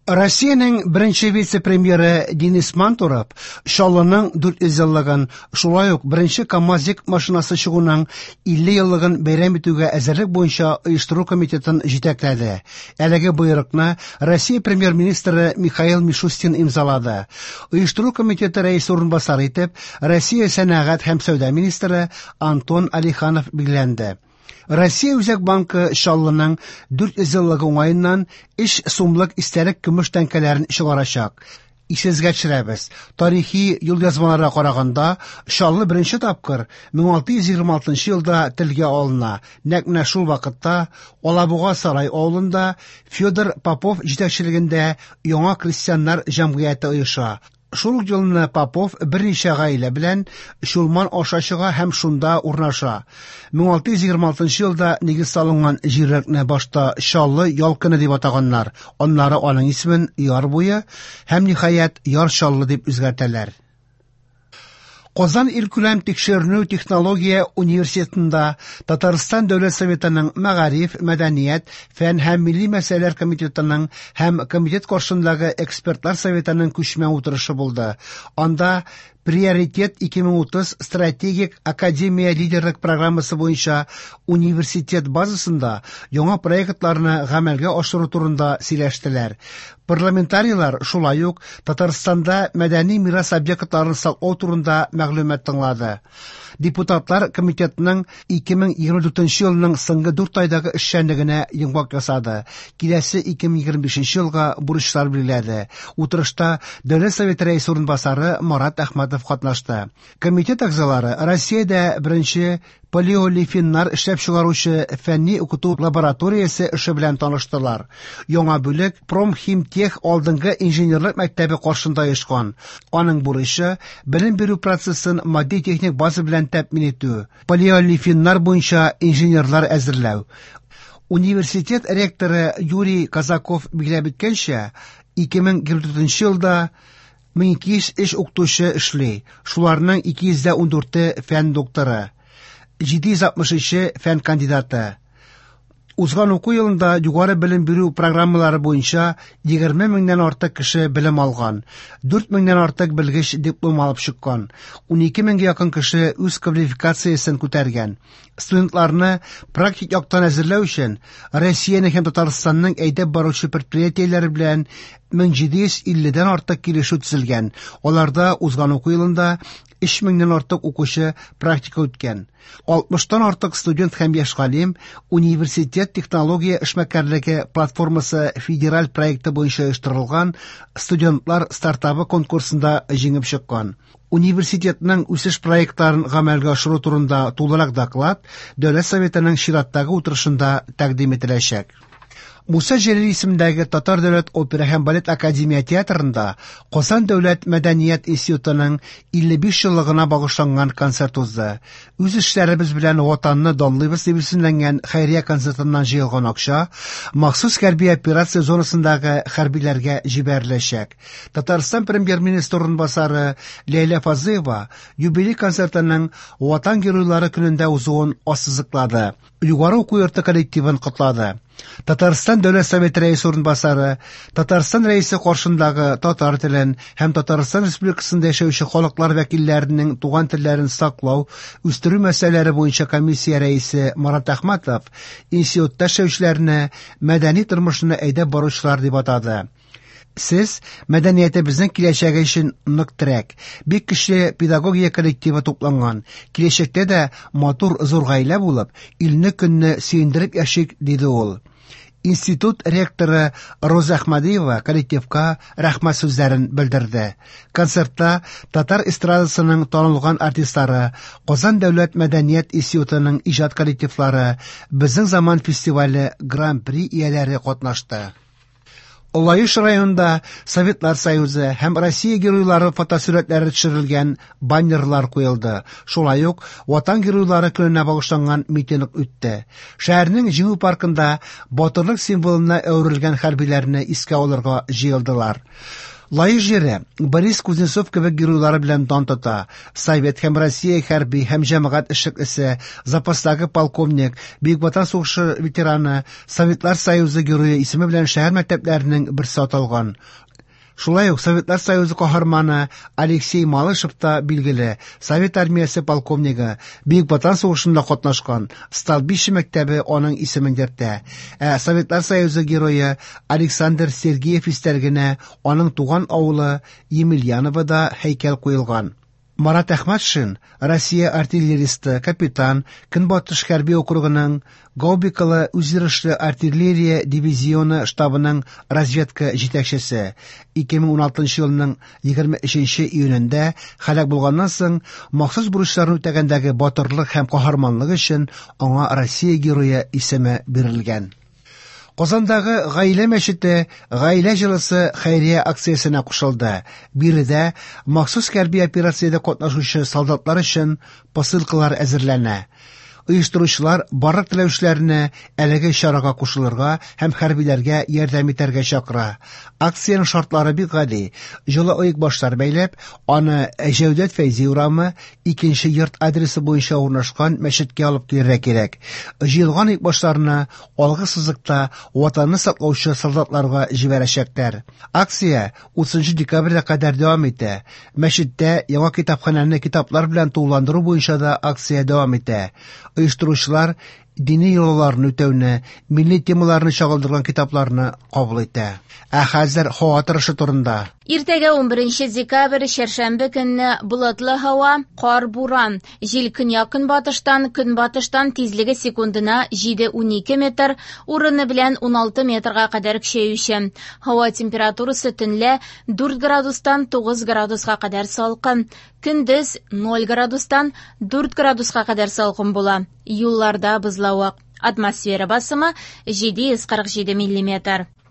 Россиянең беренче вице-премьеры Денис Мантуров Шаллының 400 еллыгын, шулай ук беренче КамАЗ машинасы чыгуның 50 еллыгын бәйрәм итүгә әзерлек буенча оештыру комитетын җитәкләде. Әлеге боерыкны Россия премьер-министры Михаил Мишустин имзалады. Оештыру комитеты рәисе урынбасары итеп Россия сәнәгать һәм сәүдә министры Антон Алиханов билгеләнде. Россия Үзәк банкы Шаллының 400 еллыгы уңаеннан 3 сумлык истәлек көмеш тәңкәләрен чыгарачак. Исегезгә төшерәбез. Тарихи юлъязмаларга караганда, Шаллы беренче тапкыр 1626 елда телгә алына. Нәкъ менә шул вакытта Алабуга сарай авылында Федор Попов җитәкчелегендә яңа крестьяннар җәмгыяте оеша. Шул елны Попов берничә гаилә белән Шулман аша чыга һәм шунда урнаша. 1626 елда нигез салынган җирлекне башта Шаллы ялкыны дип атаганнар. Аннары аның исемен Яр буе һәм ниһаять Яр Шаллы дип үзгәртәләр. Казан илкүләм тикшеренү технология университетында Татарстан Дәүләт Советының Мәгариф, Мәдәният, Фән һәм милли мәсьәләләр комитетының һәм комитет каршындагы экспертлар советының күчмә утырышы булды. Анда Приоритет 2030 стратегик академия лидерлык программасы буенча университет базасында яңа проектларны гамәлгә ашыру турында сөйләштеләр. Парламентарийлар шулай ук Татарстанда мәдәни мирас объектларын саклау турында мәгълүмат тыңлады. Депутатлар комитетының 2024 елның соңгы 4 айдагы эшчәнлегенә йомгак ясады. Киләсе 2025 елга бурычлар билгеләде. Утырышта Дәүләт Советы рәисе урынбасары Марат Әхмәтов катнашты. Комитет әгъзалары Россиядә беренче полиолефиннар эшләп чыгаручы фәнни укыту лабораториясе эше белән таныштылар. Яңа бүлек Промхимтех алдынгы инженерлык мәктәбе каршында оешкан. Аның бурычы белем бирү процессын матди-техник база белән тәэмин итү, полиолефиннар буенча инженерлар әзерләү. Университет ректоры Юрий Казаков билгеләп иткәнчә, 2024 елда 1203 укытучы эшли. Шуларның 214 фән докторы, 763 фән кандидаты. Узган уку елында югары белем бирү программалары буенча 20 меңнән артык кеше белем алган. 4 меңнән артык белгеч диплом алып чыккан. 12 меңгә якын кеше үз квалификациясен күтәргән. Студентларны практик яктан әзерләү өчен Россиянең һәм Татарстанның әйдәп баручы предприятиеләре белән 1750-дән артык килешү төзелгән. Аларда узган уку елында 3 меңнән артык укучы практика үткән. 60-тан артык студент һәм яшь галим университет технология эшмәкәрлеге платформасы федераль проекты буенча оештырылган студентлар стартапы конкурсында җиңеп чыккан. Университетның үсеш проектларын гамәлгә ашыру турында тулырак доклад Дәүләт Советының чираттагы утырышында тәкъдим ителәчәк. Муса Җәлил исемендәге Татар дәүләт опера һәм балет академия театрында Казан дәүләт мәдәният институтының 55 еллыгына багышланган концерт узды. Үз эшләребез белән ватанны данлыйбыз дип исемләнгән хәйрия концертыннан җыелган акча махсус хәрби операция зонасындагы хәрбиләргә җибәреләчәк. Татарстан премьер-министры урынбасары Ләйлә Фазыева юбилей концертының Ватан геройлары көнендә узуын ассызыклады. Югары уку йорты коллективын котлады. Татарстан Дәүләт Советы рәисе урынбасары, Татарстан рәисе каршындагы татар телен һәм Татарстан Республикасында яшәүче халыклар вәкилләренең туган телләрен саклау, үстерү мәсьәләләре буенча комиссия рәисе Марат Әхмәтов институтта эшләүчеләрне мәдәни тормышны әйдәп баручылар дип атады. Сез мәдәниятебезнең киләчәге өчен нык терәк, бик көчле педагогия коллективы тупланган. Киләчәктә дә матур зур гаилә булып, илне көнне сөендереп яшик, диде ул. Институт ректоры Роза Әхмәдиева коллективка рәхмәт сүзләрен белдерде. Концертта татар эстрадасының танылган артистлары, Казан дәүләт мәдәният институтының иҗат коллективлары, Безнең заман фестивале гран-при ияләре катнашты. Лаеш районында Советлар Союзы һәм Россия геройлары фотосурәтләре төшерелгән баннерлар куелды. Шулай ук Ватан геройлары көненә багышланган митинг үтте. Шәһәрнең җиңү паркында батырлык символына әверелгән хәрбиләрне искә алырга җыелдылар. Лайык җире Борис Кузнецов кебек геройлары белән дан тота. Совет һәм Россия хәрби һәм җәмәгать эшлеклесе, запастагы полковник, Бөек Ватан сугышы ветераны, Советлар Союзы герое исеме белән шәһәр мәктәпләренең берсе аталган. Шулай ук Советлар Союзы каһарманы Алексей Малышев та билгеле. Совет армиясе полковнигы, Бөек Ватан сугышында катнашкан. Столбище мәктәбе аның исемен йөртә. Советлар Союзы герое Александр Сергеев истәлегенә аның туган авылы Емельяновода һәйкәл куелган. Марат Әхмәтшин, Россия артиллеристы, капитан, Көнбатыш хәрби округының Гаубикалы үзйөрешле артиллерия дивизионы штабының разведка җитәкчесе. 2016 елның 23 июнендә һәлак булганнан соң махсус бурычларын үтәгәндәге батырлык һәм каһарманлыгы өчен аңа Россия герое исеме бирелгән. Казандагы гаилә мәчете гаилә җылысы хәйрия акциясенә кушылды. Биредә махсус хәрби операциядә катнашучы солдатлар өчен посылкалар әзерләнә. Оештыручылар барлык теләүчләрне әлеге чарага кушылырга һәм хәрбиләргә ярдәм итәргә чакыра. Акциянең шартлары бик гади. Җылы оек башлар бәйләп, аны Җәүдәт Фәйзи урамы 2нче йорт адресы буенча урнашкан мәчеткә алып килергә кирәк. Җыелган оек башларны алгы сызыкта ватанны саклаучы солдатларга җибәрәчәкләр. Акция 30 декабрьгә кадәр дәвам итә. Мәчеттә яңа китапханәне китаплар белән тулыландыру буенча да акция дәвам итә. Оештыручылар дини йолаларны үтәүне, милли темаларны чагылдырган китапларны кабул итә. Хәзер һава торышы турында. Иртәгә 11 декабрь чәршәмбе көнне болытлы һава, кар, буран. Җил көньяк-көнбатыштан тизлеге секундына 7-12 метр, урыны белән 16 метрга кадәр көчәюче. Һава температурасы төнлә 4 градустан 9 градуска кадәр салкын. Көндез 0 градустан 4 градуска кадәр салкын була. Юлларда бозлавык. Атмосфера басымы 747 мм.